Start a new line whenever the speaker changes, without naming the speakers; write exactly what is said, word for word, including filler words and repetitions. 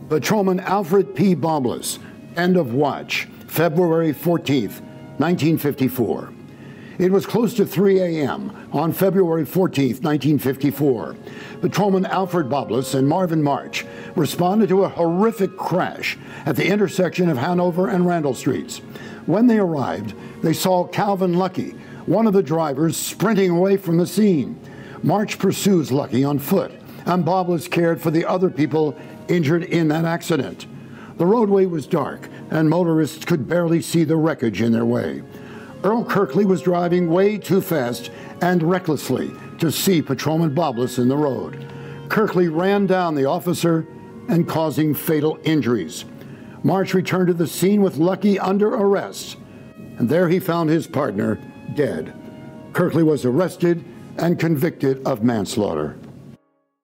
Patrolman Alfred P. Boblis, end of watch, February fourteenth, nineteen fifty-four. It was close to three a.m. on February fourteenth, nineteen fifty-four. Patrolman Alfred Boblis and Marvin March responded to a horrific crash at the intersection of Hanover and Randall Streets. When they arrived, they saw Calvin Lucky, one of the drivers, sprinting away from the scene. March pursues Lucky on foot, and Boblis cared for the other people injured in that accident. The roadway was dark, and motorists could barely see the wreckage in their way. Earl Kirkley was driving way too fast and recklessly to see Patrolman Boblis in the road. Kirkley ran down the officer and causing fatal injuries. March returned to the scene with Lucky under arrest, and there he found his partner dead. Kirkley was arrested and convicted of manslaughter.